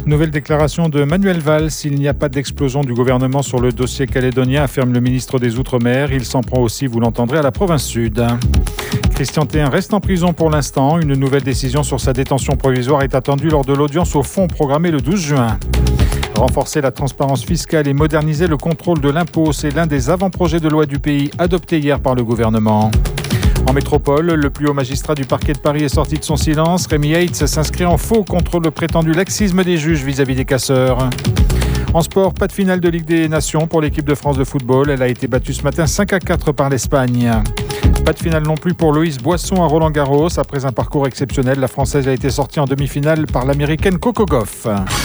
Nouvelle déclaration de Manuel Valls. Il n'y a pas d'explosion du gouvernement sur le dossier calédonien, affirme le ministre des Outre-mer. Il s'en prend aussi, vous l'entendrez, à la province Sud. Christian Théin reste en prison pour l'instant. Une nouvelle décision sur sa détention provisoire est attendue lors de l'audience au fond programmée le 12 juin. Renforcer la transparence fiscale et moderniser le contrôle de l'impôt, c'est l'un des avant-projets de loi du pays adopté hier par le gouvernement. En métropole, le plus haut magistrat du parquet de Paris est sorti de son silence. Rémi Heitz s'inscrit en faux contre le prétendu laxisme des juges vis-à-vis des casseurs. En sport, pas de finale de Ligue des Nations pour l'équipe de France de football. Elle a été battue ce matin 5-4 par l'Espagne. Pas de finale non plus pour Loïs Boisson à Roland-Garros. Après un parcours exceptionnel, la Française a été sortie en demi-finale par l'Américaine Coco Gauff.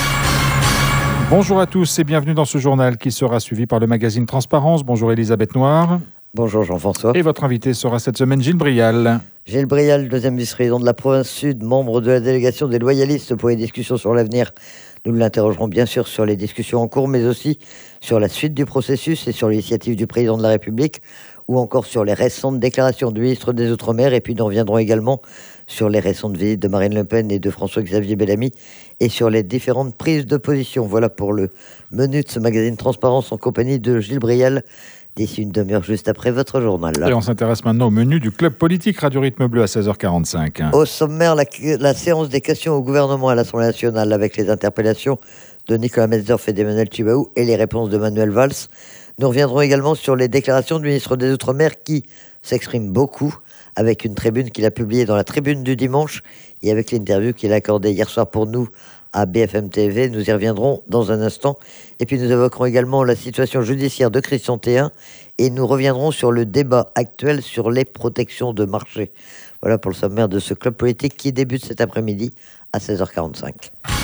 Bonjour à tous et bienvenue dans ce journal qui sera suivi par le magazine Transparence. Bonjour Elisabeth Noir. Bonjour Jean-François. Et votre invité sera cette semaine Gilles Brial. Gilles Brial, deuxième vice-président de la province Sud, membre de la délégation des loyalistes pour les discussions sur l'avenir. Nous l'interrogerons bien sûr sur les discussions en cours, mais aussi sur la suite du processus et sur l'initiative du président de la République, ou encore sur les récentes déclarations du ministre des Outre-mer. Et puis nous reviendrons également sur les récentes visites de Marine Le Pen et de François-Xavier Bellamy et sur les différentes prises de position. Voilà pour le menu de ce magazine Transparence en compagnie de Gilles Brial, d'ici une demi-heure juste après votre journal. Et on s'intéresse maintenant au menu du Club Politique Radio Rythme Bleu à 16h45. Au sommaire, la séance des questions au gouvernement à l'Assemblée nationale avec les interpellations de Nicolas Metzdorf et d'Emmanuel Tjibaou et les réponses de Manuel Valls. Nous reviendrons également sur les déclarations du ministre des Outre-mer qui s'exprime beaucoup avec une tribune qu'il a publiée dans la Tribune du dimanche et avec l'interview qu'il a accordée hier soir pour nous à BFM TV. Nous y reviendrons dans un instant. Et puis nous évoquerons également la situation judiciaire de Christian Théin et nous reviendrons sur le débat actuel sur les protections de marché. Voilà pour le sommaire de ce club politique qui débute cet après-midi à 16h45.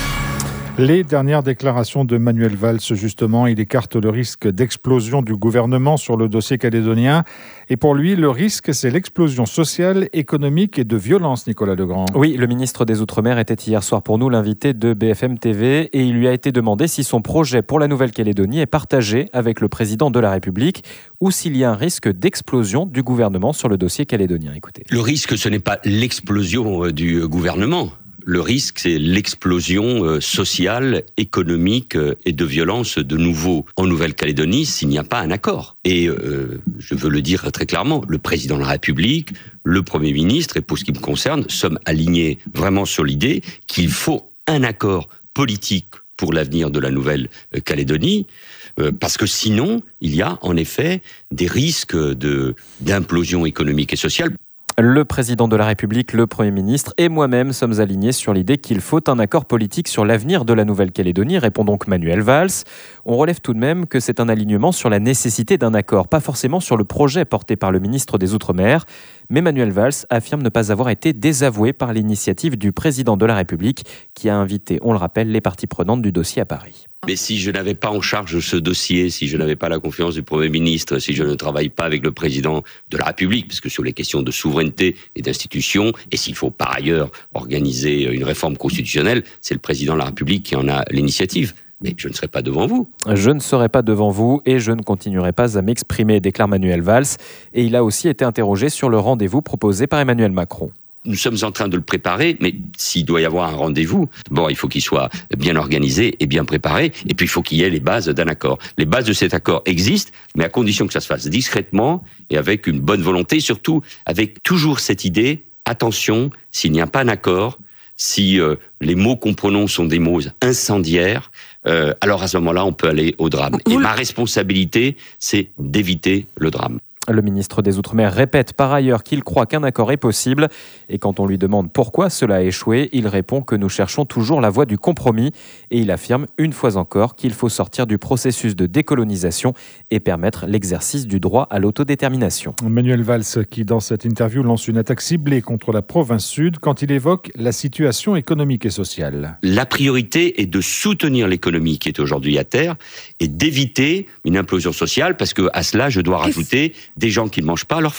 Les dernières déclarations de Manuel Valls, justement, il écarte le risque d'explosion du gouvernement sur le dossier calédonien. Et pour lui, le risque, c'est l'explosion sociale, économique et de violence, Nicolas Legrand. Oui, le ministre des Outre-mer était hier soir pour nous l'invité de BFM TV et il lui a été demandé si son projet pour la Nouvelle-Calédonie est partagé avec le président de la République ou s'il y a un risque d'explosion du gouvernement sur le dossier calédonien. Écoutez. Le risque, ce n'est pas l'explosion du gouvernement. Le risque, c'est l'explosion sociale, économique et de violence de nouveau en Nouvelle-Calédonie s'il n'y a pas un accord. Et je veux le dire très clairement, le président de la République, le Premier ministre, et pour ce qui me concerne, sommes alignés vraiment sur l'idée qu'il faut un accord politique pour l'avenir de la Nouvelle-Calédonie, parce que sinon, il y a en effet des risques d'implosion économique et sociale. Le président de la République, le Premier ministre et moi-même sommes alignés sur l'idée qu'il faut un accord politique sur l'avenir de la Nouvelle-Calédonie, répond donc Manuel Valls. On relève tout de même que c'est un alignement sur la nécessité d'un accord, pas forcément sur le projet porté par le ministre des Outre-mer. Mais Manuel Valls affirme ne pas avoir été désavoué par l'initiative du président de la République qui a invité, on le rappelle, les parties prenantes du dossier à Paris. Mais si je n'avais pas en charge ce dossier, si je n'avais pas la confiance du Premier ministre, si je ne travaille pas avec le président de la République, parce que sur les questions de souveraineté et d'institution, et s'il faut par ailleurs organiser une réforme constitutionnelle, c'est le président de la République qui en a l'initiative. Mais je ne serai pas devant vous. Je ne serai pas devant vous et je ne continuerai pas à m'exprimer, déclare Manuel Valls. Et il a aussi été interrogé sur le rendez-vous proposé par Emmanuel Macron. Nous sommes en train de le préparer, mais s'il doit y avoir un rendez-vous, il faut qu'il soit bien organisé et bien préparé, et puis il faut qu'il y ait les bases d'un accord. Les bases de cet accord existent, mais à condition que ça se fasse discrètement et avec une bonne volonté, surtout avec toujours cette idée, attention, s'il n'y a pas un accord, si les mots qu'on prononce sont des mots incendiaires, alors à ce moment-là, on peut aller au drame. Et ma responsabilité, c'est d'éviter le drame. Le ministre des Outre-mer répète par ailleurs qu'il croit qu'un accord est possible. Et quand on lui demande pourquoi cela a échoué, il répond que nous cherchons toujours la voie du compromis. Et il affirme une fois encore qu'il faut sortir du processus de décolonisation et permettre l'exercice du droit à l'autodétermination. Manuel Valls qui, dans cette interview, lance une attaque ciblée contre la province Sud quand il évoque la situation économique et sociale. La priorité est de soutenir l'économie qui est aujourd'hui à terre et d'éviter une implosion sociale parce que à cela, je dois rajouter des gens qui ne mangent pas à leur faim,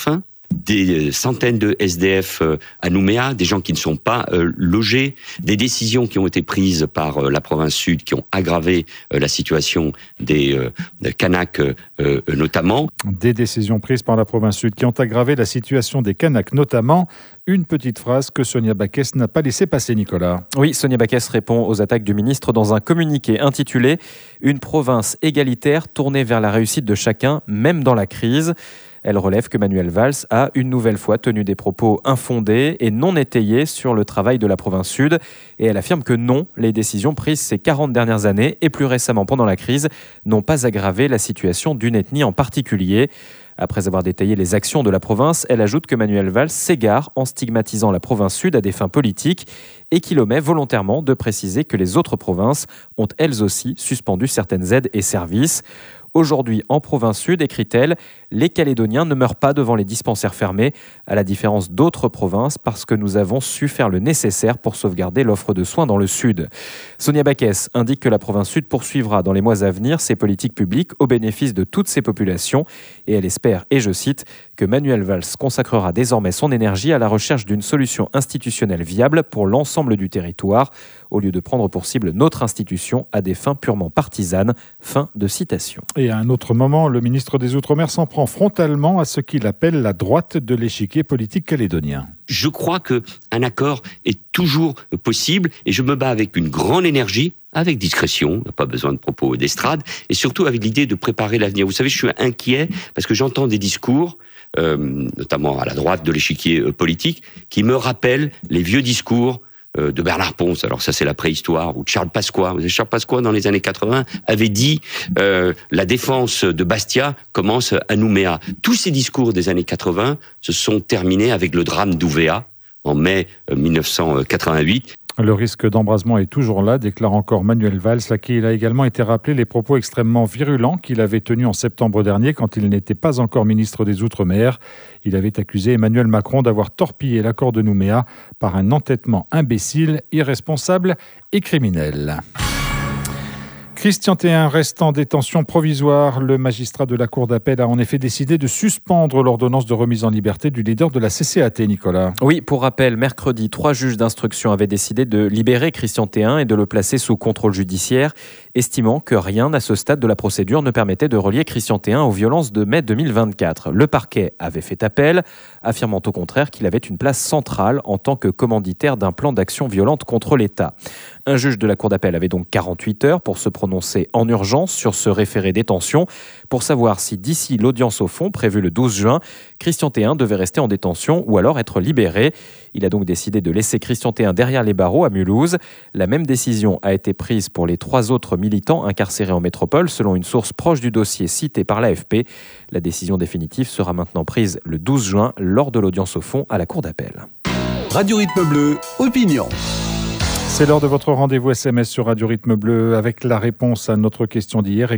des centaines de SDF à Nouméa, des gens qui ne sont pas logés, des décisions qui ont été prises par la province sud qui ont aggravé la situation des Kanaks notamment. Des décisions prises par la province sud qui ont aggravé la situation des Kanaks notamment. Une petite phrase que Sonia Backès n'a pas laissé passer, Nicolas. Oui, Sonia Backès répond aux attaques du ministre dans un communiqué intitulé « Une province égalitaire tournée vers la réussite de chacun, même dans la crise ». Elle relève que Manuel Valls a une nouvelle fois tenu des propos infondés et non étayés sur le travail de la province sud. Et elle affirme que non, les décisions prises ces 40 dernières années et plus récemment pendant la crise n'ont pas aggravé la situation d'une ethnie en particulier. Après avoir détaillé les actions de la province, elle ajoute que Manuel Valls s'égare en stigmatisant la province sud à des fins politiques et qu'il omet volontairement de préciser que les autres provinces ont elles aussi suspendu certaines aides et services. Aujourd'hui, en province sud, écrit-elle, les Calédoniens ne meurent pas devant les dispensaires fermés, à la différence d'autres provinces, parce que nous avons su faire le nécessaire pour sauvegarder l'offre de soins dans le sud. Sonia Backès indique que la province sud poursuivra dans les mois à venir ses politiques publiques au bénéfice de toutes ces populations, et elle espère, et je cite, que Manuel Valls consacrera désormais son énergie à la recherche d'une solution institutionnelle viable pour l'ensemble du territoire, au lieu de prendre pour cible notre institution à des fins purement partisanes. Fin de citation. Et à un autre moment, le ministre des Outre-mer s'en prend frontalement à ce qu'il appelle la droite de l'échiquier politique calédonien. Je crois qu'un accord est toujours possible et je me bats avec une grande énergie, avec discrétion, pas besoin de propos d'estrade, et surtout avec l'idée de préparer l'avenir. Vous savez, je suis inquiet parce que j'entends des discours, notamment à la droite de l'échiquier politique, qui me rappellent les vieux discours de Bernard Pons. Alors ça, c'est la préhistoire, ou de Charles Pasqua. Charles Pasqua, dans les années 80, avait dit la défense de Bastia commence à Nouméa. Tous ces discours des années 80 se sont terminés avec le drame d'Ouvéa en mai 1988. Le risque d'embrasement est toujours là, déclare encore Manuel Valls, à qui il a également été rappelé les propos extrêmement virulents qu'il avait tenus en septembre dernier quand il n'était pas encore ministre des Outre-mer. Il avait accusé Emmanuel Macron d'avoir torpillé l'accord de Nouméa par un entêtement imbécile, irresponsable et criminel. Christian Théin reste en détention provisoire. Le magistrat de la Cour d'appel a en effet décidé de suspendre l'ordonnance de remise en liberté du leader de la CCAT, Nicolas. Oui, pour rappel, mercredi, 3 juges d'instruction avaient décidé de libérer Christian Théin et de le placer sous contrôle judiciaire, estimant que rien à ce stade de la procédure ne permettait de relier Christian Théin aux violences de mai 2024. Le parquet avait fait appel, affirmant au contraire qu'il avait une place centrale en tant que commanditaire d'un plan d'action violente contre l'État. Un juge de la Cour d'appel avait donc 48 heures pour se prononcer en urgence sur ce référé détention pour savoir si d'ici l'audience au fond prévue le 12 juin, Christian Théin devait rester en détention ou alors être libéré. Il a donc décidé de laisser Christian Théin derrière les barreaux à Mulhouse. La même décision a été prise pour les 3 autres militants incarcérés en métropole, selon une source proche du dossier citée par l'AFP. La décision définitive sera maintenant prise le 12 juin lors de l'audience au fond à la Cour d'appel. Radio Rythme Bleu, opinion. C'est l'heure de votre rendez-vous SMS sur Radio Rythme Bleu avec la réponse à notre question d'hier et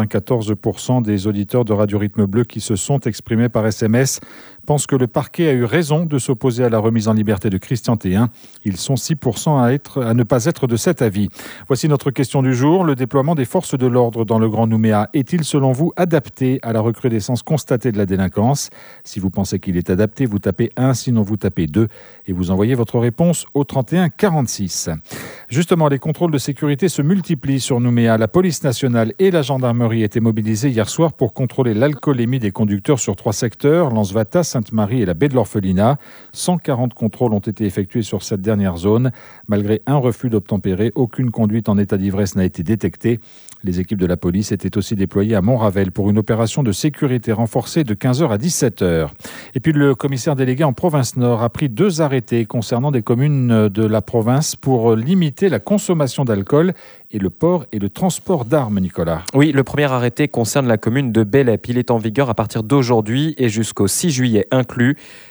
94% des auditeurs de Radio Rythme Bleu qui se sont exprimés par SMS pensent que le parquet a eu raison de s'opposer à la remise en liberté de Christian Théin. Ils sont 6% à ne pas être de cet avis. Voici notre question du jour. Le déploiement des forces de l'ordre dans le Grand Nouméa est-il selon vous adapté à la recrudescence constatée de la délinquance ? Si vous pensez qu'il est adapté, vous tapez 1, sinon vous tapez 2 et vous envoyez votre réponse au 31 46. Justement, les contrôles de sécurité se multiplient sur Nouméa. La police nationale et la gendarmerie étaient mobilisées hier soir pour contrôler l'alcoolémie des conducteurs sur 3 secteurs, Lens-Vata, Sainte-Marie et la baie de l'Orphelinat. 140 contrôles ont été effectués sur cette dernière zone. Malgré un refus d'obtempérer, aucune conduite en état d'ivresse n'a été détectée. Les équipes de la police étaient aussi déployées à Montravel pour une opération de sécurité renforcée de 15h à 17h. Et puis le commissaire délégué en province Nord a pris 2 arrêtés concernant des communes de la province pour limiter la consommation d'alcool et le port et le transport d'armes, Nicolas. Oui, le premier arrêté concerne la commune de Bélep. Il est en vigueur à partir d'aujourd'hui et jusqu'au 6 juillet inclus.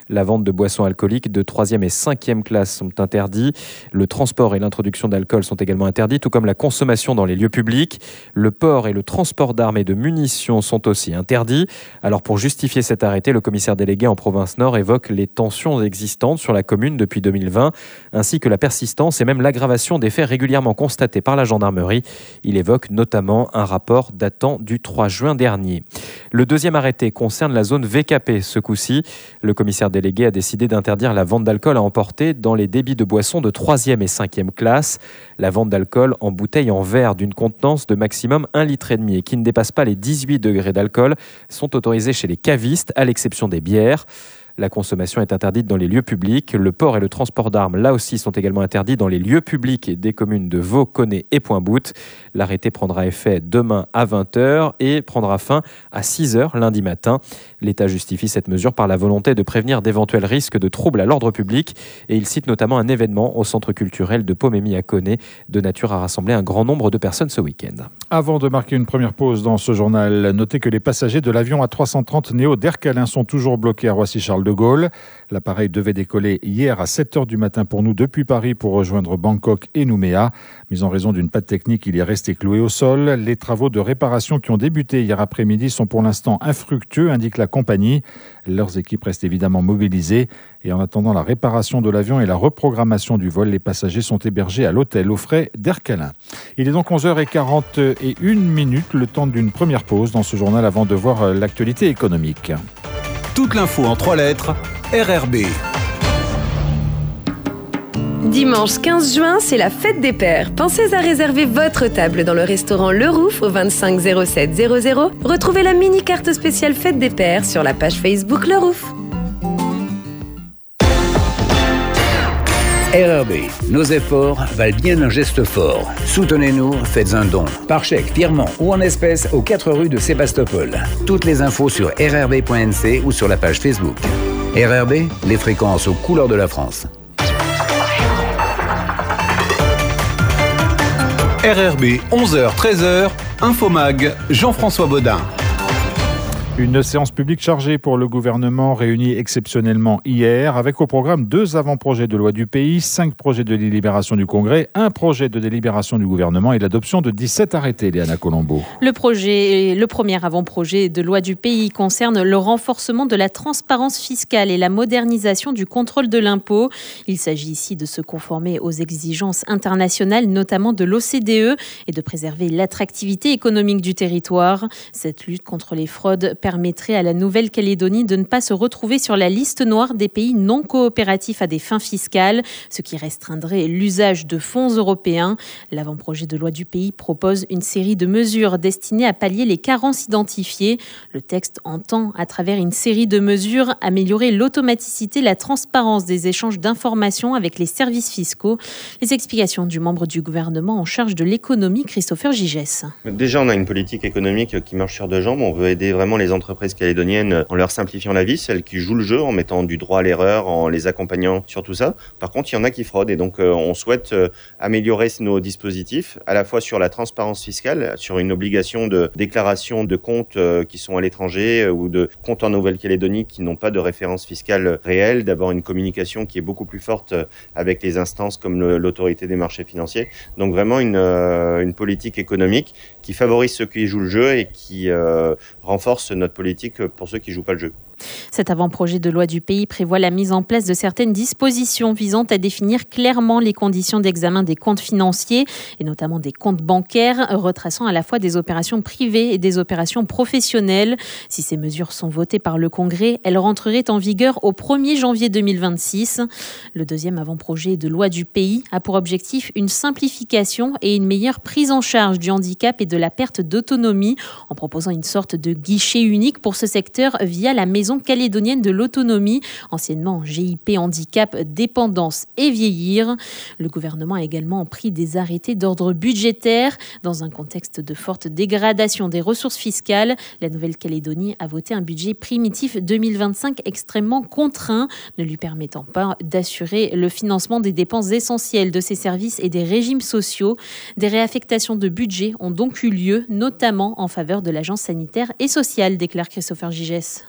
La vente de boissons alcooliques de 3e et 5e classe sont interdits. Le transport et l'introduction d'alcool sont également interdits, tout comme la consommation dans les lieux publics. Le port et le transport d'armes et de munitions sont aussi interdits. Alors pour justifier cet arrêté, le commissaire délégué en province Nord évoque les tensions existantes sur la commune depuis 2020, ainsi que la persistance et même l'aggravation des faits régulièrement constatés par la gendarmerie. Il évoque notamment un rapport datant du 3 juin dernier. Le deuxième arrêté concerne la zone VKP. Ce coup-ci, le commissaire délégué a décidé d'interdire la vente d'alcool à emporter dans les débits de boissons de 3e et 5e classe. La vente d'alcool en bouteille en verre d'une contenance de maximum 1,5 litre et qui ne dépasse pas les 18 degrés d'alcool sont autorisés chez les cavistes, à l'exception des bières. La consommation est interdite dans les lieux publics. Le port et le transport d'armes, là aussi, sont également interdits dans les lieux publics des communes de Vaud, Connay et Pointe-Boute. L'arrêté prendra effet demain à 20h et prendra fin à 6h lundi matin. L'État justifie cette mesure par la volonté de prévenir d'éventuels risques de troubles à l'ordre public. Et il cite notamment un événement au centre culturel de Pommémy à Connay, de nature à rassembler un grand nombre de personnes ce week-end. Avant de marquer une première pause dans ce journal, notez que les passagers de l'avion A330 Neo d'Air Calin sont toujours bloqués à Roissy-Charles de Gaulle. L'appareil devait décoller hier à 7h du matin pour nous depuis Paris pour rejoindre Bangkok et Nouméa. Mais en raison d'une panne technique, il est resté cloué au sol. Les travaux de réparation qui ont débuté hier après-midi sont pour l'instant infructueux, indique la compagnie. Leurs équipes restent évidemment mobilisées. Et en attendant la réparation de l'avion et la reprogrammation du vol, les passagers sont hébergés à l'hôtel aux frais d'Air Calin. Il est donc 11h41, le temps d'une première pause dans ce journal avant de voir l'actualité économique. Toute l'info en 3 lettres, RRB. Dimanche 15 juin, c'est la fête des pères. Pensez à réserver votre table dans le restaurant Le Rouf au 25 07 00. Retrouvez la mini-carte spéciale fête des pères sur la page Facebook Le Rouf. RRB, nos efforts valent bien un geste fort. Soutenez-nous, faites un don. Par chèque, virement ou en espèces aux 4 rues de Sébastopol. Toutes les infos sur rrb.nc ou sur la page Facebook. RRB, les fréquences aux couleurs de la France. RRB, 11h-13h, Infomag, Jean-François Baudin. Une séance publique chargée pour le gouvernement réunie exceptionnellement hier avec au programme 2 avant-projets de loi du pays, 5 projets de délibération du Congrès, 1 projet de délibération du gouvernement et l'adoption de 17 arrêtés, Léana Colombo. Le premier avant-projet de loi du pays concerne le renforcement de la transparence fiscale et la modernisation du contrôle de l'impôt. Il s'agit ici de se conformer aux exigences internationales, notamment de l'OCDE, et de préserver l'attractivité économique du territoire. Cette lutte contre les fraudes permettrait à la Nouvelle-Calédonie de ne pas se retrouver sur la liste noire des pays non coopératifs à des fins fiscales, ce qui restreindrait l'usage de fonds européens. L'avant-projet de loi du pays propose une série de mesures destinées à pallier les carences identifiées. Le texte entend, à travers une série de mesures, améliorer l'automaticité, la transparence des échanges d'informations avec les services fiscaux. Les explications du membre du gouvernement en charge de l'économie, Christopher Gigès. Déjà, on a une politique économique qui marche sur 2 jambes. On veut aider vraiment les entreprises calédoniennes en leur simplifiant la vie, celles qui jouent le jeu, en mettant du droit à l'erreur, en les accompagnant sur tout ça. Par contre, il y en a qui fraudent et donc on souhaite améliorer nos dispositifs, à la fois sur la transparence fiscale, sur une obligation de déclaration de comptes qui sont à l'étranger ou de comptes en Nouvelle-Calédonie qui n'ont pas de référence fiscale réelle, d'avoir une communication qui est beaucoup plus forte avec les instances comme l'autorité des marchés financiers. Donc vraiment une politique économique qui favorise ceux qui jouent le jeu et qui renforce notre politique pour ceux qui ne jouent pas le jeu. Cet avant-projet de loi du pays prévoit la mise en place de certaines dispositions visant à définir clairement les conditions d'examen des comptes financiers et notamment des comptes bancaires, retraçant à la fois des opérations privées et des opérations professionnelles. Si ces mesures sont votées par le Congrès, elles rentreraient en vigueur au 1er janvier 2026. Le deuxième avant-projet de loi du pays a pour objectif une simplification et une meilleure prise en charge du handicap et de la perte d'autonomie en proposant une sorte de guichet unique pour ce secteur via la Maison calédonienne de l'autonomie, anciennement GIP Handicap, Dépendance et Vieillir. Le gouvernement a également pris des arrêtés d'ordre budgétaire. Dans un contexte de forte dégradation des ressources fiscales, la Nouvelle-Calédonie a voté un budget primitif 2025 extrêmement contraint, ne lui permettant pas d'assurer le financement des dépenses essentielles de ses services et des régimes sociaux. Des réaffectations de budget ont donc eu lieu, notamment en faveur de l'agence sanitaire et sociale, déclare Christopher Gigès. Ces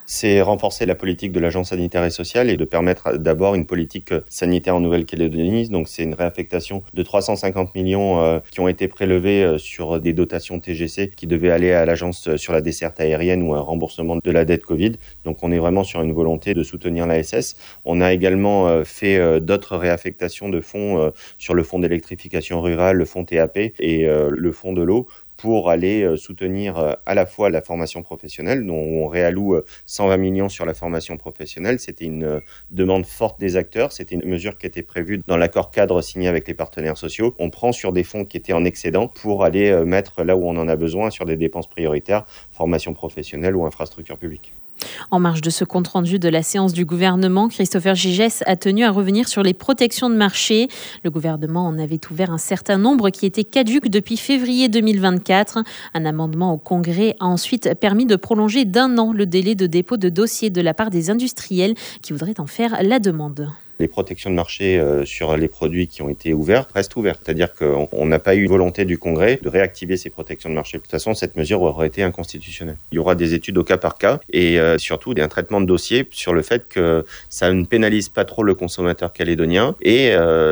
renforcer la politique de l'Agence sanitaire et sociale et de permettre d'abord une politique sanitaire en Nouvelle-Calédonie. Donc c'est une réaffectation de 350 millions qui ont été prélevés sur des dotations TGC qui devaient aller à l'Agence sur la desserte aérienne ou un remboursement de la dette Covid. Donc on est vraiment sur une volonté de soutenir l'ASS. On a également fait d'autres réaffectations de fonds sur le fonds d'électrification rurale, le fonds TAP et le fonds de l'eau pour aller soutenir à la fois la formation professionnelle, dont on réalloue 120 millions sur la formation professionnelle. C'était une demande forte des acteurs, c'était une mesure qui était prévue dans l'accord cadre signé avec les partenaires sociaux. On prend sur des fonds qui étaient en excédent pour aller mettre là où on en a besoin sur des dépenses prioritaires, formation professionnelle ou infrastructure publique. En marge de ce compte-rendu de la séance du gouvernement, Christopher Gigès a tenu à revenir sur les protections de marché. Le gouvernement en avait ouvert un certain nombre qui étaient caduques depuis février 2024. Un amendement au Congrès a ensuite permis de prolonger d'1 an le délai de dépôt de dossier de la part des industriels qui voudraient en faire la demande. Les protections de marché sur les produits qui ont été ouverts restent ouvertes. C'est-à-dire qu'on n'a pas eu volonté du Congrès de réactiver ces protections de marché. De toute façon, cette mesure aurait été inconstitutionnelle. Il y aura des études au cas par cas et surtout un traitement de dossier sur le fait que ça ne pénalise pas trop le consommateur calédonien. Et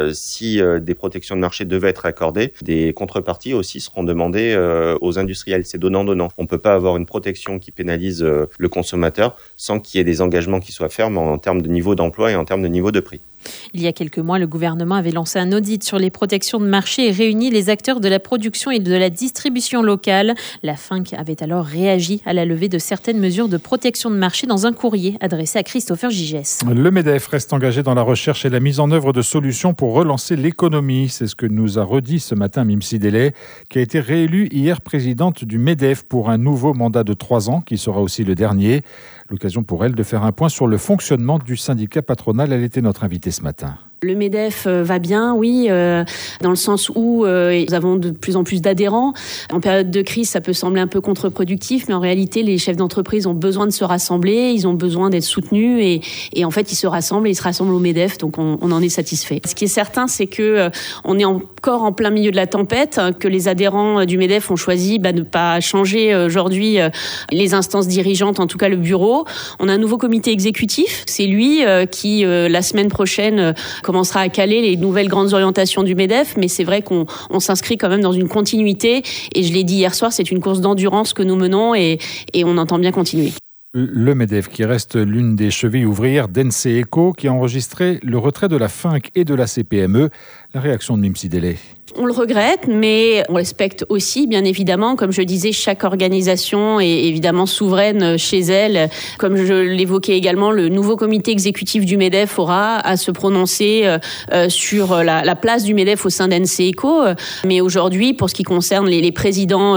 si des protections de marché devaient être accordées, des contreparties aussi seront demandées aux industriels. C'est donnant-donnant. On ne peut pas avoir une protection qui pénalise le consommateur sans qu'il y ait des engagements qui soient fermes en termes de niveau d'emploi et en termes de niveau de prix. Il y a quelques mois, le gouvernement avait lancé un audit sur les protections de marché et réuni les acteurs de la production et de la distribution locale. La FINC avait alors réagi à la levée de certaines mesures de protection de marché dans un courrier adressé à Christopher Gigès. Le MEDEF reste engagé dans la recherche et la mise en œuvre de solutions pour relancer l'économie. C'est ce que nous a redit ce matin Mimsi Delay, qui a été réélue hier présidente du MEDEF pour un nouveau mandat de 3 ans, qui sera aussi le dernier. L'occasion pour elle de faire un point sur le fonctionnement du syndicat patronal. Elle était notre invitée ce matin. Le MEDEF va bien, oui, dans le sens où nous avons de plus en plus d'adhérents. En période de crise, ça peut sembler un peu contre-productif, mais en réalité, les chefs d'entreprise ont besoin de se rassembler, ils ont besoin d'être soutenus et en fait, ils se rassemblent et ils se rassemblent au MEDEF, donc on en est satisfait. Ce qui est certain, c'est que on est encore en plein milieu de la tempête, que les adhérents du MEDEF ont choisi de ne pas changer aujourd'hui les instances dirigeantes, en tout cas le bureau. On a un nouveau comité exécutif, c'est lui qui, la semaine prochaine, commencera à caler les nouvelles grandes orientations du MEDEF, mais c'est vrai qu'on s'inscrit quand même dans une continuité. Et je l'ai dit hier soir, c'est une course d'endurance que nous menons et on entend bien continuer. Le MEDEF qui reste l'une des chevilles ouvrières d'NCECO qui a enregistré le retrait de la FINC et de la CPME. La réaction de Mimsi Delay. On le regrette, mais on respecte aussi, bien évidemment, comme je disais, chaque organisation est évidemment souveraine chez elle. Comme je l'évoquais également, le nouveau comité exécutif du MEDEF aura à se prononcer sur la place du MEDEF au sein d'NCECO. Mais aujourd'hui, pour ce qui concerne les présidents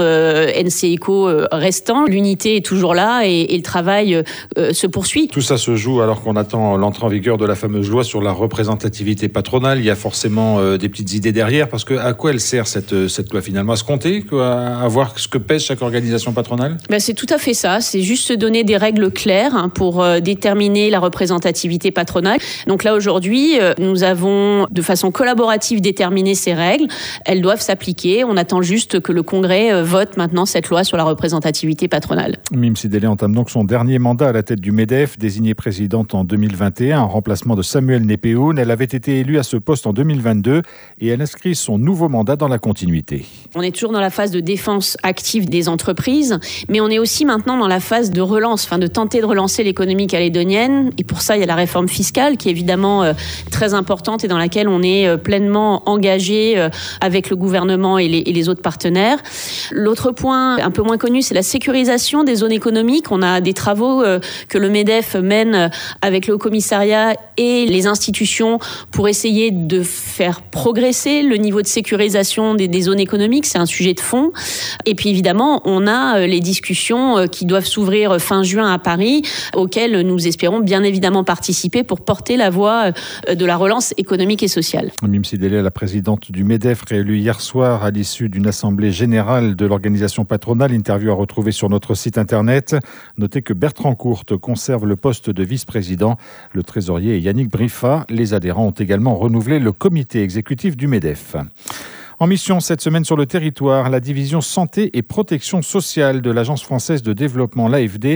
NCECO restants, l'unité est toujours là et le travail se poursuit. Tout ça se joue alors qu'on attend l'entrée en vigueur de la fameuse loi sur la représentativité patronale. Il y a forcément des petites idées derrière, parce que à quoi elle sert cette loi finalement? À se compter, à voir ce que pèse chaque organisation patronale? C'est tout à fait ça, c'est juste se donner des règles claires pour déterminer la représentativité patronale. Donc là aujourd'hui, nous avons de façon collaborative déterminé ces règles, elles doivent s'appliquer, on attend juste que le Congrès vote maintenant cette loi sur la représentativité patronale. Mimsi Delay entame donc son dernier mandat à la tête du MEDEF, désignée présidente en 2021 en remplacement de Samuel Népéoun. Elle avait été élue à ce poste en 2022 et elle inscrit son nouveau mandat dans la continuité. On est toujours dans la phase de défense active des entreprises, mais on est aussi maintenant dans la phase de relance, de tenter de relancer l'économie calédonienne. Et pour ça, il y a la réforme fiscale qui est évidemment très importante et dans laquelle on est pleinement engagé avec le gouvernement et les autres partenaires. L'autre point un peu moins connu, c'est la sécurisation des zones économiques. On a des travaux que le MEDEF mène avec le Haut-Commissariat et les institutions pour essayer de faire progresser le niveau de sécurisation des zones économiques. C'est un sujet de fond. Et puis évidemment, on a les discussions qui doivent s'ouvrir fin juin à Paris, auxquelles nous espérons bien évidemment participer pour porter la voix de la relance économique et sociale. Mimsi Delay, la présidente du MEDEF, réélue hier soir à l'issue d'une assemblée générale de l'organisation patronale. Interview à retrouver sur notre site internet. Notez que Bertrand Courte conserve le poste de vice-président. Le trésorier est Yannick Briffa. Les adhérents ont également renouvelé le comité exécutif du MEDEF. En mission cette semaine sur le territoire, la division santé et protection sociale de l'Agence française de développement, l'AFD,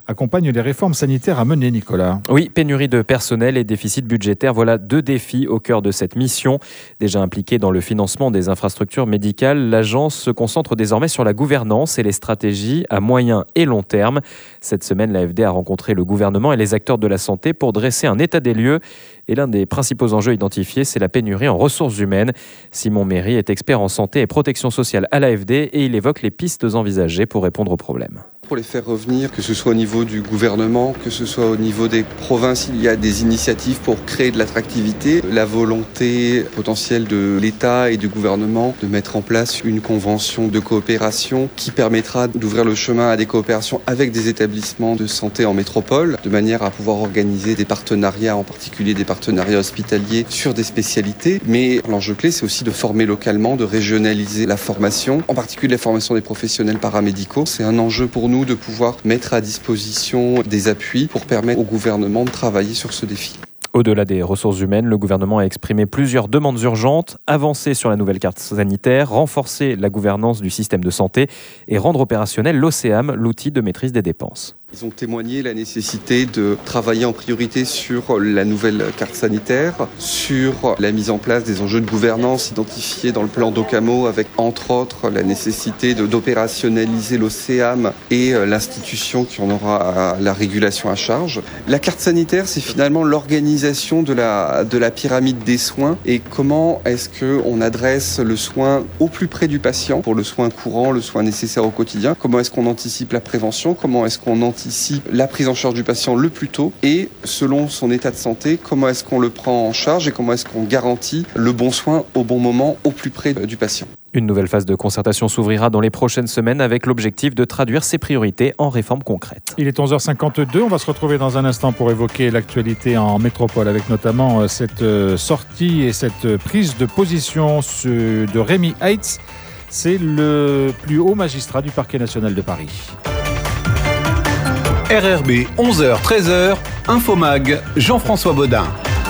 accompagne les réformes sanitaires à mener, Nicolas. Oui, pénurie de personnel et déficit budgétaire, voilà 2 défis au cœur de cette mission. Déjà impliquée dans le financement des infrastructures médicales, l'agence se concentre désormais sur la gouvernance et les stratégies à moyen et long terme. Cette semaine, l'AFD a rencontré le gouvernement et les acteurs de la santé pour dresser un état des lieux. Et l'un des principaux enjeux identifiés, c'est la pénurie en ressources humaines. Simon Méry est expert en santé et protection sociale à l'AFD et il évoque les pistes envisagées pour répondre aux problèmes. Pour les faire revenir, que ce soit au niveau du gouvernement, que ce soit au niveau des provinces, il y a des initiatives pour créer de l'attractivité. La volonté potentielle de l'État et du gouvernement de mettre en place une convention de coopération qui permettra d'ouvrir le chemin à des coopérations avec des établissements de santé en métropole, de manière à pouvoir organiser des partenariats, en particulier des partenariats hospitaliers sur des spécialités. Mais l'enjeu clé, c'est aussi de former localement, de régionaliser la formation, en particulier la formation des professionnels paramédicaux. C'est un enjeu pour nous de pouvoir mettre à disposition des appuis pour permettre au gouvernement de travailler sur ce défi. Au-delà des ressources humaines, le gouvernement a exprimé plusieurs demandes urgentes, avancer sur la nouvelle carte sanitaire, renforcer la gouvernance du système de santé et rendre opérationnel l'OCEAM, l'outil de maîtrise des dépenses. Ils ont témoigné la nécessité de travailler en priorité sur la nouvelle carte sanitaire, sur la mise en place des enjeux de gouvernance identifiés dans le plan d'Ocamo, avec entre autres la nécessité d'opérationnaliser l'OCEAM et l'institution qui en aura la régulation à charge. La carte sanitaire, c'est finalement l'organisation de la pyramide des soins et comment est-ce qu'on adresse le soin au plus près du patient pour le soin courant, le soin nécessaire au quotidien, comment est-ce qu'on anticipe la prévention, comment est-ce qu'on anticipe la prise en charge du patient le plus tôt et selon son état de santé, comment est-ce qu'on le prend en charge et comment est-ce qu'on garantit le bon soin au bon moment au plus près du patient. Une nouvelle phase de concertation s'ouvrira dans les prochaines semaines avec l'objectif de traduire ces priorités en réformes concrètes. Il est 11h52, on va se retrouver dans un instant pour évoquer l'actualité en métropole avec notamment cette sortie et cette prise de position de Rémi Heitz. C'est le plus haut magistrat du parquet national de Paris. RRB 11h-13h, Infomag, Jean-François Baudin.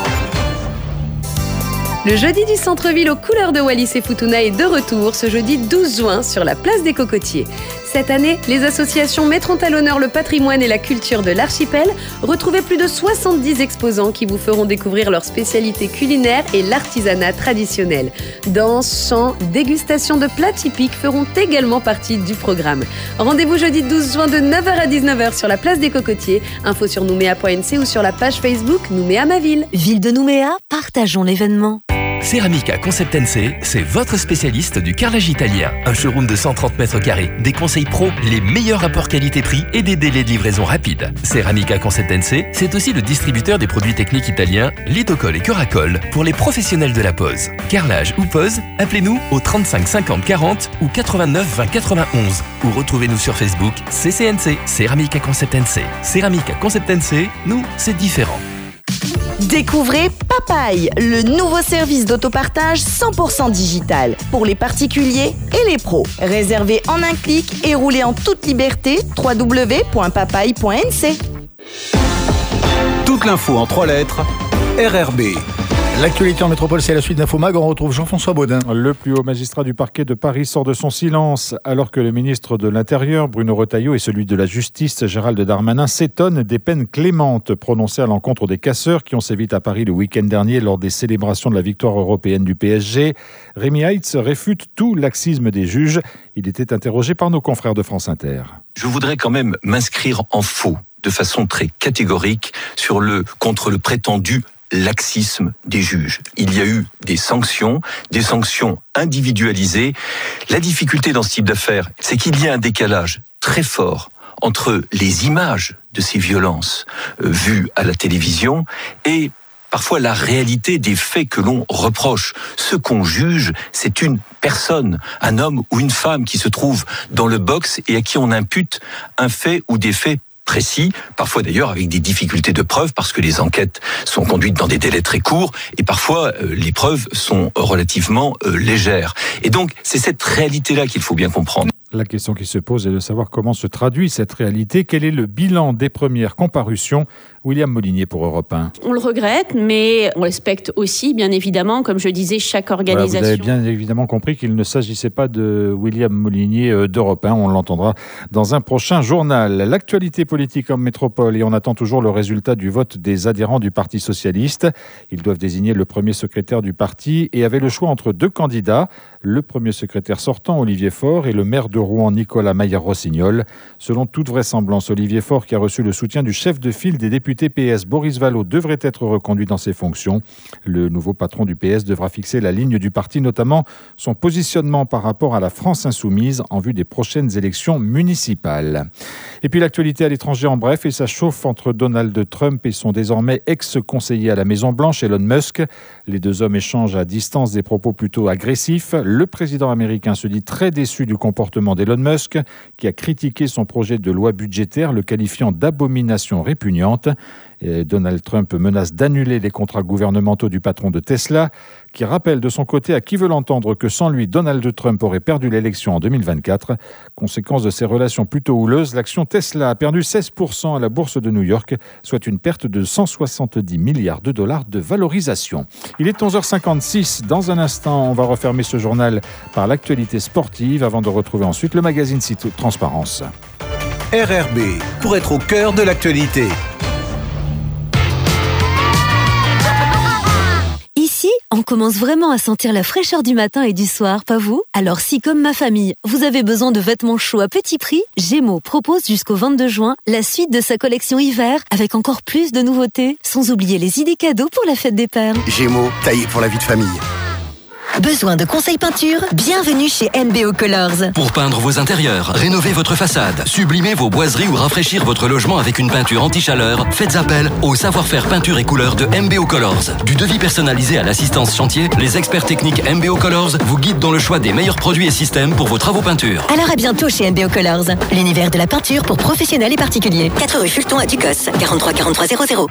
Le jeudi du centre-ville aux couleurs de Wallis et Futuna est de retour ce jeudi 12 juin sur la place des Cocotiers. Cette année, les associations mettront à l'honneur le patrimoine et la culture de l'archipel. Retrouvez plus de 70 exposants qui vous feront découvrir leurs spécialités culinaires et l'artisanat traditionnel. Danse, chant, dégustation de plats typiques feront également partie du programme. Rendez-vous jeudi 12 juin de 9h à 19h sur la place des Cocotiers. Info sur nouméa.nc ou sur la page Facebook Nouméa ma ville. Ville de Nouméa, partageons l'événement. Ceramica Concept NC, c'est votre spécialiste du carrelage italien. Un showroom de 130 mètres carrés, des conseils pro, les meilleurs rapports qualité-prix et des délais de livraison rapides. Ceramica Concept NC, c'est aussi le distributeur des produits techniques italiens Litocol et Curacol pour les professionnels de la pose. Carrelage ou pose, appelez-nous au 35 50 40 ou 89 20 91 ou retrouvez-nous sur Facebook CCNC, Ceramica Concept NC. Ceramica Concept NC, nous, c'est différent. Découvrez Papaye, le nouveau service d'autopartage 100% digital pour les particuliers et les pros. Réservé en un clic et roulé en toute liberté, www.papaye.nc. Toute l'info en 3 lettres, RRB. L'actualité en métropole, c'est la suite d'Infomag. On retrouve Jean-François Baudin. Le plus haut magistrat du parquet de Paris sort de son silence alors que le ministre de l'Intérieur, Bruno Retailleau, et celui de la Justice, Gérald Darmanin, s'étonnent des peines clémentes prononcées à l'encontre des casseurs qui ont sévi à Paris le week-end dernier lors des célébrations de la victoire européenne du PSG. Rémi Heitz réfute tout laxisme des juges. Il était interrogé par nos confrères de France Inter. Je voudrais quand même m'inscrire en faux de façon très catégorique contre le prétendu laxisme des juges. Il y a eu des sanctions individualisées. La difficulté dans ce type d'affaires, c'est qu'il y a un décalage très fort entre les images de ces violences vues à la télévision et parfois la réalité des faits que l'on reproche. Ce qu'on juge, c'est une personne, un homme ou une femme qui se trouve dans le box et à qui on impute un fait ou des faits précis, parfois d'ailleurs avec des difficultés de preuve parce que les enquêtes sont conduites dans des délais très courts et parfois les preuves sont relativement légères. Et donc c'est cette réalité-là qu'il faut bien comprendre. La question qui se pose est de savoir comment se traduit cette réalité. Quel est le bilan des premières comparutions? William Molinier pour Europe 1. On le regrette, mais on respecte aussi, bien évidemment, comme je disais, chaque organisation. Voilà, vous avez bien évidemment compris qu'il ne s'agissait pas de William Molinier d'Europe 1. On l'entendra dans un prochain journal. L'actualité politique en métropole, et on attend toujours le résultat du vote des adhérents du Parti socialiste. Ils doivent désigner le premier secrétaire du parti et avaient le choix entre deux candidats. Le premier secrétaire sortant, Olivier Faure, et le maire de Rouen, Nicolas Maillard-Rossignol. Selon toute vraisemblance, Olivier Faure, qui a reçu le soutien du chef de file des députés PS, Boris Vallaud, devrait être reconduit dans ses fonctions. Le nouveau patron du PS devra fixer la ligne du parti, notamment son positionnement par rapport à la France insoumise en vue des prochaines élections municipales. Et puis l'actualité à l'étranger en bref, et ça chauffe entre Donald Trump et son désormais ex-conseiller à la Maison-Blanche, Elon Musk. Les deux hommes échangent à distance des propos plutôt agressifs. Le président américain se dit très déçu du comportement d'Elon Musk, qui a critiqué son projet de loi budgétaire, le qualifiant d'abomination répugnante. Et Donald Trump menace d'annuler les contrats gouvernementaux du patron de Tesla, qui rappelle de son côté à qui veut l'entendre que sans lui, Donald Trump aurait perdu l'élection en 2024. Conséquence de ces relations plutôt houleuses, l'action Tesla a perdu 16% à la bourse de New York, soit une perte de 170 milliards de dollars de valorisation. Il est 11h56. Dans un instant, on va refermer ce journal par l'actualité sportive avant de retrouver ensuite le magazine Site Transparence. RRB, pour être au cœur de l'actualité. Ici, on commence vraiment à sentir la fraîcheur du matin et du soir, pas vous ? Alors si, comme ma famille, vous avez besoin de vêtements chauds à petit prix, Gémeaux propose jusqu'au 22 juin la suite de sa collection hiver avec encore plus de nouveautés, sans oublier les idées cadeaux pour la fête des pères. Gémeaux, taillé pour la vie de famille. Besoin de conseils peinture ? Bienvenue chez MBO Colors. Pour peindre vos intérieurs, rénover votre façade, sublimer vos boiseries ou rafraîchir votre logement avec une peinture anti-chaleur, faites appel au savoir-faire peinture et couleur de MBO Colors. Du devis personnalisé à l'assistance chantier, les experts techniques MBO Colors vous guident dans le choix des meilleurs produits et systèmes pour vos travaux peinture. Alors à bientôt chez MBO Colors, l'univers de la peinture pour professionnels et particuliers. 4 rue Fulton à Ducos, 43 43 00.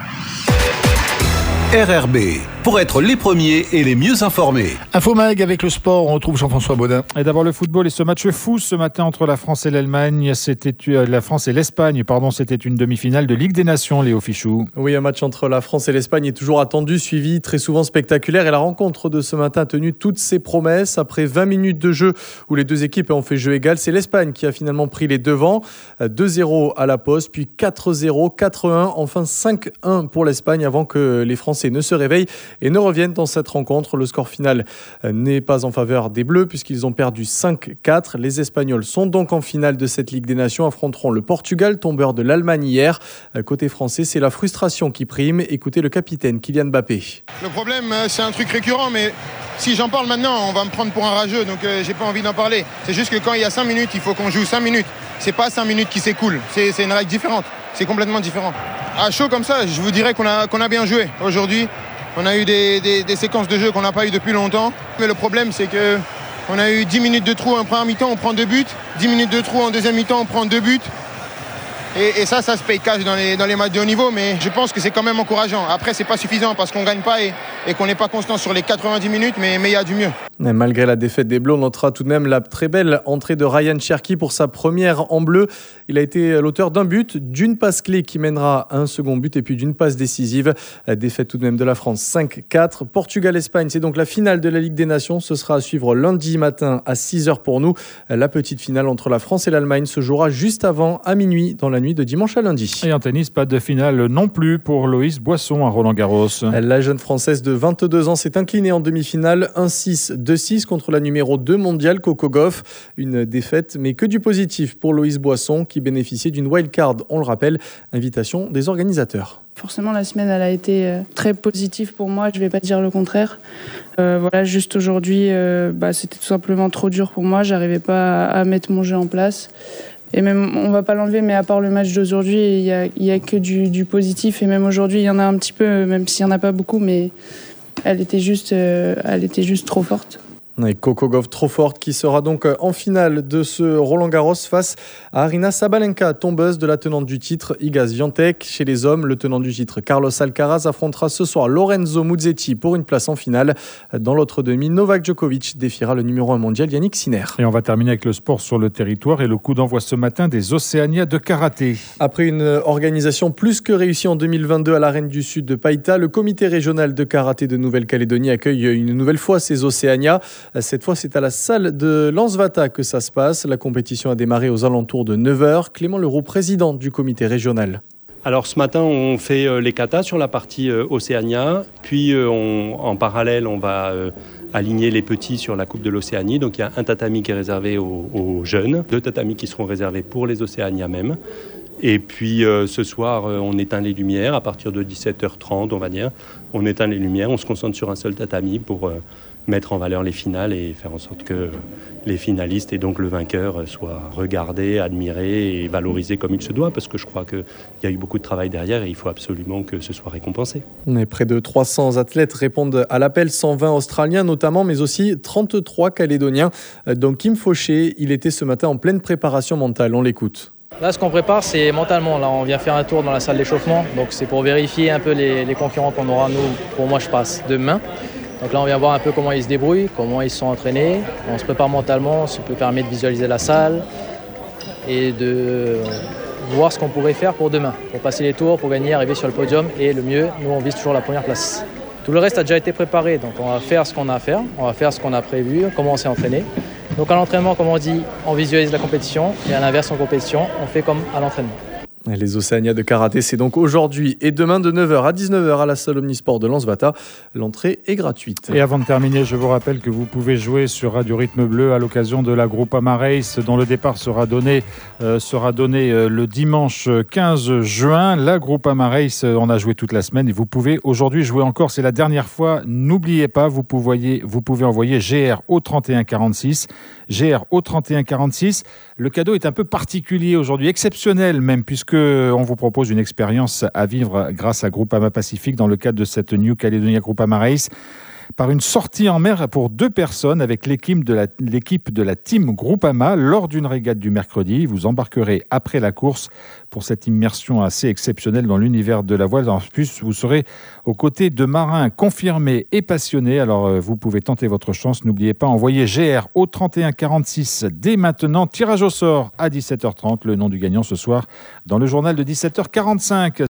RRB, pour être les premiers et les mieux informés. Infomag avec le sport, on retrouve Jean-François Baudin. Et d'abord le football et ce match fou ce matin entre la France et l'Allemagne. La France et l'Espagne, c'était une demi-finale de Ligue des Nations, Léo Fichou. Oui, un match entre la France et l'Espagne est toujours attendu, suivi, très souvent spectaculaire. Et la rencontre de ce matin a tenu toutes ses promesses. Après 20 minutes de jeu où les deux équipes ont fait jeu égal, c'est l'Espagne qui a finalement pris les devants. 2-0 à la pause, puis 4-0, 4-1, enfin 5-1 pour l'Espagne avant que les Français ne se réveillent et ne reviennent dans cette rencontre. Le score final n'est pas en faveur des Bleus puisqu'ils ont perdu 5-4. Les Espagnols sont donc en finale de cette Ligue des Nations, affronteront le Portugal, tombeur de l'Allemagne hier. Côté français, c'est la frustration qui prime. Écoutez le capitaine Kylian Mbappé. Le problème, c'est un truc récurrent, mais si j'en parle maintenant, on va me prendre pour un rageux, donc j'ai pas envie d'en parler. C'est juste que quand il y a 5 minutes, il faut qu'on joue 5 minutes. C'est pas 5 minutes qui s'écoulent, c'est une règle différente. C'est complètement différent. À chaud comme ça, je vous dirais qu'on a bien joué aujourd'hui. On a eu des séquences de jeu qu'on n'a pas eu depuis longtemps. Mais le problème, c'est qu'on a eu 10 minutes de trou en première mi-temps, on prend 2 buts. 10 minutes de trou en deuxième mi-temps, on prend 2 buts. Et ça se paye cash dans les matchs de haut niveau, mais je pense que c'est quand même encourageant. Après, c'est pas suffisant parce qu'on gagne pas et qu'on n'est pas constant sur les 90 minutes, mais il y a du mieux. Et malgré la défaite des Bleus, on notera tout de même la très belle entrée de Ryan Cherki pour sa première en bleu. Il a été l'auteur d'un but, d'une passe clé qui mènera à un second but et puis d'une passe décisive. La défaite tout de même de la France 5-4. Portugal-Espagne, c'est donc la finale de la Ligue des Nations. Ce sera à suivre lundi matin à 6h pour nous. La petite finale entre la France et l'Allemagne se jouera juste avant, à minuit, dans la nuit de dimanche à lundi. Et en tennis, pas de finale non plus pour Loïs Boisson à Roland-Garros. La jeune Française de 22 ans s'est inclinée en demi-finale 1-6, 2-6 contre la numéro 2 mondiale Coco Gauff. Une défaite, mais que du positif pour Loïs Boisson qui bénéficiait d'une wildcard, on le rappelle, invitation des organisateurs. Forcément, la semaine, elle a été très positive pour moi, je ne vais pas dire le contraire. Juste aujourd'hui, c'était tout simplement trop dur pour moi, je n'arrivais pas à mettre mon jeu en place. Et même, on ne va pas l'enlever, mais à part le match d'aujourd'hui, il y a que du positif. Et même aujourd'hui, il y en a un petit peu, même s'il n'y en a pas beaucoup, mais elle était juste trop forte. Et Coco Gauff trop forte qui sera donc en finale de ce Roland-Garros face à Aryna Sabalenka, tombeuse de la tenante du titre Iga Swiatek. Chez les hommes, le tenant du titre Carlos Alcaraz affrontera ce soir Lorenzo Musetti pour une place en finale. Dans l'autre demi, Novak Djokovic défiera le numéro 1 mondial Yannick Sinner. Et on va terminer avec le sport sur le territoire et le coup d'envoi ce matin des Océania de karaté. Après une organisation plus que réussie en 2022 à l'Arène du Sud de Païta, le comité régional de karaté de Nouvelle-Calédonie accueille une nouvelle fois ces Océania. Cette fois, c'est à la salle de Lansvata que ça se passe. La compétition a démarré aux alentours de 9h. Clément Leroux, président du comité régional. Alors ce matin, on fait les katas sur la partie Océania. Puis en parallèle, on va aligner les petits sur la Coupe de l'Océanie. Donc il y a un tatami qui est réservé aux jeunes, 2 tatamis qui seront réservés pour les Océania même. Et puis ce soir, on éteint les lumières à partir de 17h30, on va dire. On éteint les lumières, on se concentre sur un seul tatami pour mettre en valeur les finales et faire en sorte que les finalistes et donc le vainqueur soient regardés, admirés et valorisés comme il se doit, parce que je crois qu'il y a eu beaucoup de travail derrière et il faut absolument que ce soit récompensé. Et près de 300 athlètes répondent à l'appel, 120 Australiens notamment, mais aussi 33 Calédoniens. Donc Kim Fauché, il était ce matin en pleine préparation mentale, on l'écoute. Là, ce qu'on prépare, c'est mentalement. Là, on vient faire un tour dans la salle d'échauffement. Donc, c'est pour vérifier un peu les concurrents qu'on aura, nous, pour moi, je passe demain. Donc là, on vient voir un peu comment ils se débrouillent, comment ils se sont entraînés. On se prépare mentalement, ça peut permettre de visualiser la salle et de voir ce qu'on pourrait faire pour demain, pour passer les tours, pour gagner, arriver sur le podium. Et le mieux, nous, on vise toujours la première place. Tout le reste a déjà été préparé. Donc, on va faire ce qu'on a à faire, on va faire ce qu'on a prévu, comment on s'est entraîné. Donc à l'entraînement, comme on dit, on visualise la compétition et à l'inverse, en compétition, on fait comme à l'entraînement. Et les Océania de karaté, c'est donc aujourd'hui et demain de 9h à 19h à la salle Omnisport de Lansvata. L'entrée est gratuite. Et avant de terminer, je vous rappelle que vous pouvez jouer sur Radio Rythme Bleu à l'occasion de la Groupama Race dont le départ sera donné le dimanche 15 juin. La Groupama Race, on a joué toute la semaine et vous pouvez aujourd'hui jouer encore. C'est la dernière fois. N'oubliez pas, vous pouvez envoyer GR au 3146. GR au 3146. Le cadeau est un peu particulier aujourd'hui, exceptionnel même, puisqu'on vous propose une expérience à vivre grâce à Groupama Pacific dans le cadre de cette New Caledonia Groupama Race, par une sortie en mer pour 2 personnes avec l'équipe de la team Groupama lors d'une régate du mercredi. Vous embarquerez après la course pour cette immersion assez exceptionnelle dans l'univers de la voile. En plus, vous serez aux côtés de marins confirmés et passionnés. Alors, vous pouvez tenter votre chance. N'oubliez pas, envoyez GR au 3146 dès maintenant. Tirage au sort à 17h30. Le nom du gagnant ce soir dans le journal de 17h45.